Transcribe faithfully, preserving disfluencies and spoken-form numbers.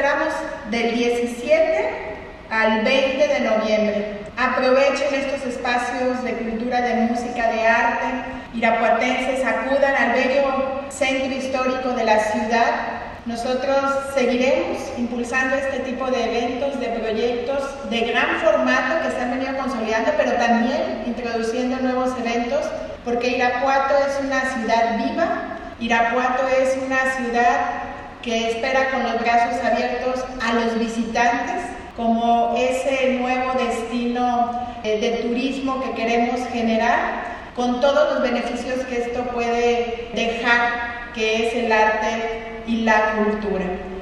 esperamos del diecisiete al veinte de noviembre. Aprovechen estos espacios de cultura, de música, de arte. Irapuatenses, acudan al bello centro histórico de la ciudad. Nosotros seguiremos impulsando este tipo de eventos, de proyectos de gran formato que se han venido consolidando, pero también introduciendo nuevos eventos, porque Irapuato es una ciudad viva, Irapuato es una ciudad que espera con los brazos abiertos a los visitantes, como ese nuevo destino de turismo que queremos generar, con todos los beneficios que esto puede dejar, que es el arte y la cultura.